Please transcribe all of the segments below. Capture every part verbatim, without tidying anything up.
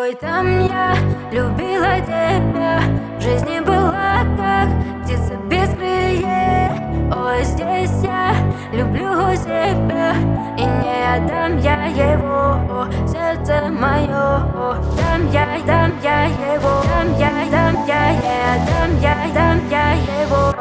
Ой, там я любила тебя, в жизни была как птица без крыльев. Ой, здесь я люблю себя, и не отдам я его, сердце мое. Дам я, дам я его, дам я, дам я, не отдам я, дам я его.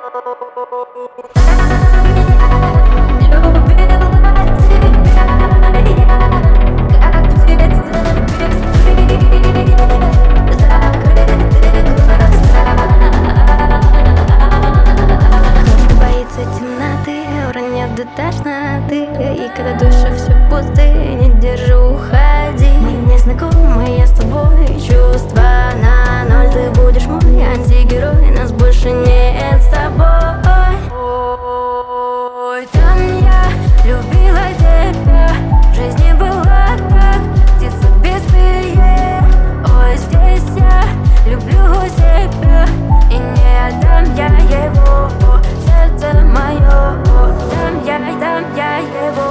До тошноты, и когда душа все пустые, не держу, уходи. Мы не знакомы, я с тобой, чувства на ноль. Ты будешь мой антигерой, нас больше нет с тобой. Ой, там я любила тебя, в жизни была как птица без крыльев. Ой, здесь я люблю себя, и не отдам я его, сердце мое. Дам я, дам я его.